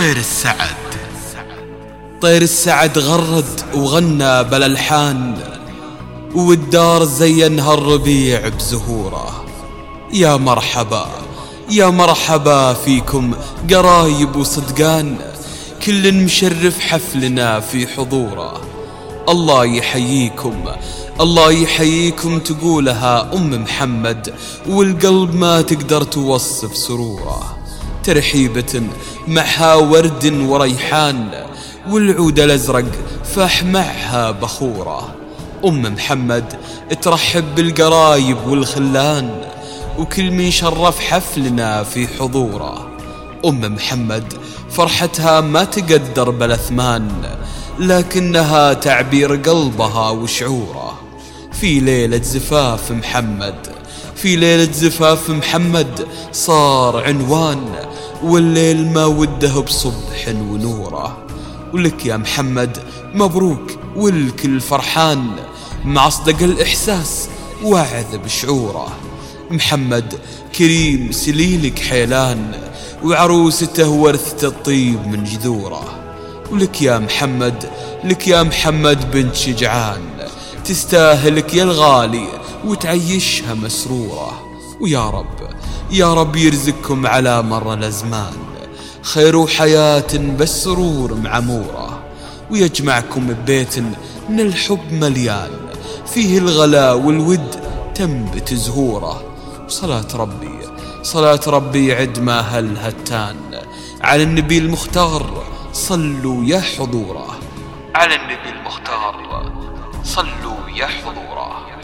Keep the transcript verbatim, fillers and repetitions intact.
طير السعد. طير السعد غرد وغنى بالألحان، والدار زينها الربيع بزهوره. يا مرحبا يا مرحبا فيكم قرايب وصدقان، كل مشرف حفلنا في حضوره. الله يحييكم الله يحييكم تقولها أم محمد، والقلب ما تقدر توصف سروره. ترحيبة معها ورد وريحان، والعود الأزرق فاح معها بخوره. أم محمد ترحب بالقرايب والخلان، وكل من شرف حفلنا في حضوره. أم محمد فرحتها ما تقدر بالأثمان، لكنها تعبير قلبها وشعوره. في ليلة زفاف محمد في ليلة زفاف محمد صار عنوان، والليل ما وده بصبح ونوره. ولك يا محمد مبروك والكل فرحان، مع صدق الإحساس واعذ بشعوره. محمد كريم سليلك حيلان، وعروسته ورثة الطيب من جذوره. ولك يا محمد لك يا محمد بنت شجعان، تستاهلك يا الغالي وتعيشها مسرورة. ويا رب يا رب يرزقكم على مر الأزمان خير وحياة بالسرور معمورة، ويجمعكم ببيت من الحب مليان، فيه الغلا والود تنبت زهوره. صلاة ربي صلاة ربي عد ما هل هتان، على النبي المختار صلوا يا حضوره. على النبي المختار صلوا يا حضوره.